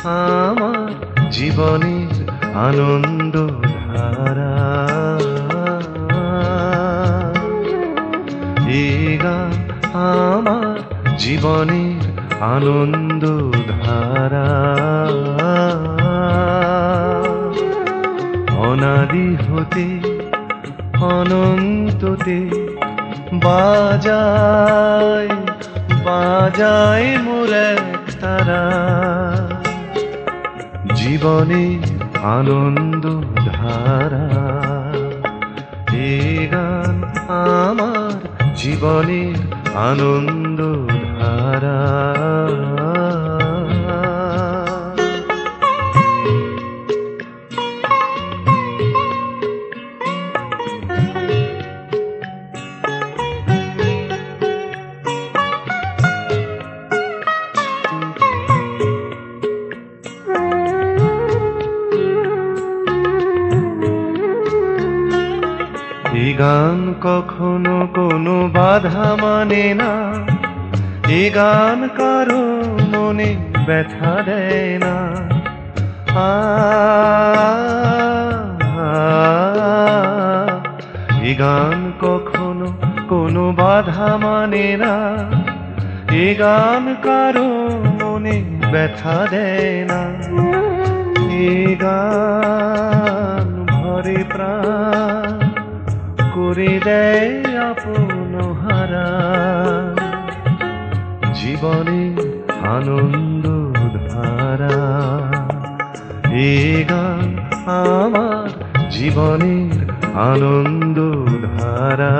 আমার জীবনের আনন্দ ধারা। এই গান আমার জীবনের আনন্দ ধারা। অনাদি হতে অনন্ততে বাজায় বাজায় মোর এক তারা। জীবনের আনন্দ ধারা। এই গান আমার জীবনের আনন্দ ধারা। এই গান কখনো কোনো বাধা মানে না, এ গান কারো মনে ব্যথা দেয় না। এ গান কখনো কোনো বাধা মানে না, এ গান কারো মনে ব্যথা দেয় না। এ গান ভরে প্রাণ করে দেয় আপন হারা। জীবনের আনন্দ ধারা। এ গান আমার জীবনের আনন্দ ধারা।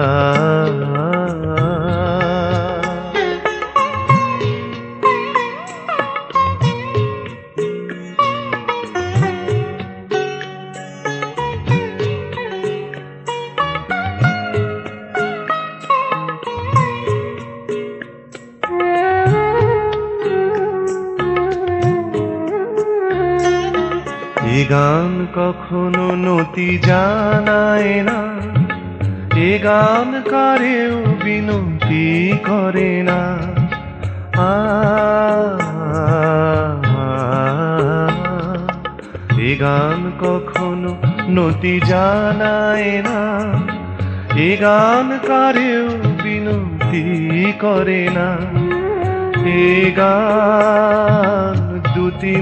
এ গান কখনো নতি জানায় না, এ গান কারেও বিনতি করে না। এ গান কখনো নতি জানায় না, এ গান কারেও বিনতি করে না। এ গান দুটি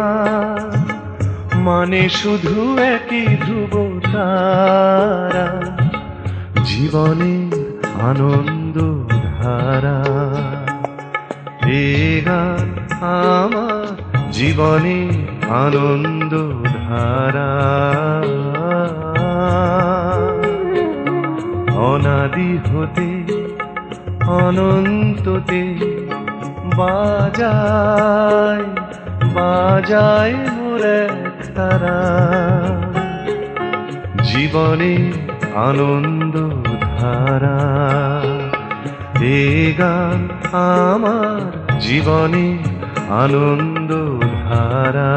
মানে শুধু একই ধ্রুব তারা। জীবনের আনন্দ ধারা। এ গান আমার জীবনের আনন্দ ধারা। অনাদি হতে অনন্ততে বাজায় বাজায় মোর এক তারা। জীবনের আনন্দ ধারা। এ গান আমার জীবনের আনন্দ ধারা।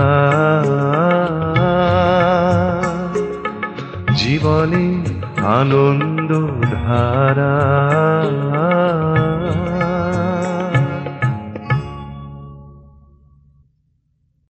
জীবনের আনন্দ ধারা।